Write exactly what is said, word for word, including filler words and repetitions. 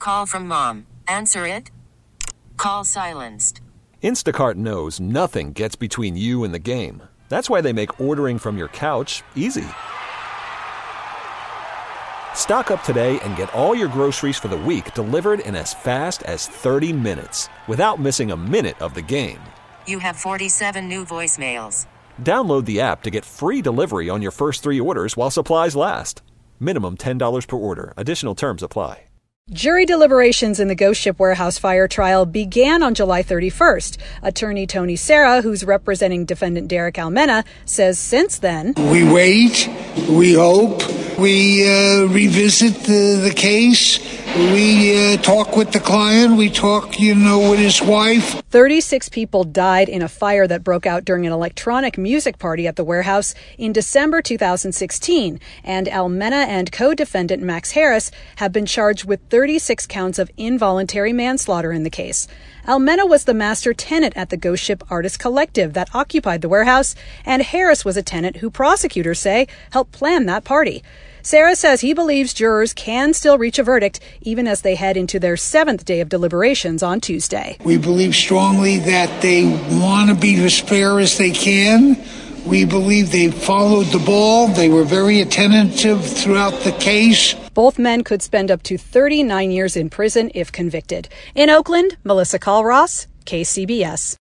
call from mom. Answer it. Call silenced. Instacart knows nothing gets between you and the game. That's why they make ordering from your couch easy. Stock up today and get all your groceries for the week delivered in as fast as thirty minutes without missing a minute of the game. You have forty-seven new voicemails. Download the app to get free delivery on your first three orders while supplies last. Minimum ten dollars per order. Additional terms apply. Jury deliberations in the Ghost Ship Warehouse fire trial began on July thirty-first. Attorney Tony Serra, who's representing defendant Derek Almena, says since then, we wait, we hope, we uh, revisit the, the case, we uh, talk with the client, we talk, you know, with his wife. thirty-six people died in a fire that broke out during an electronic music party at the warehouse in December two thousand sixteen, and Almena and co-defendant Max Harris have been charged with thirty-six counts of involuntary manslaughter in the case. Almena was the master tenant at the Ghost Ship Artist Collective that occupied the warehouse, and Harris was a tenant who prosecutors say helped plan that party. Serra says he believes jurors can still reach a verdict even as they head into their seventh day of deliberations on Tuesday. We believe strongly that they want to be as fair as they can. We believe they followed the ball. They were very attentive throughout the case. Both men could spend up to thirty-nine years in prison if convicted. In Oakland, Melissa Colross, K C B S.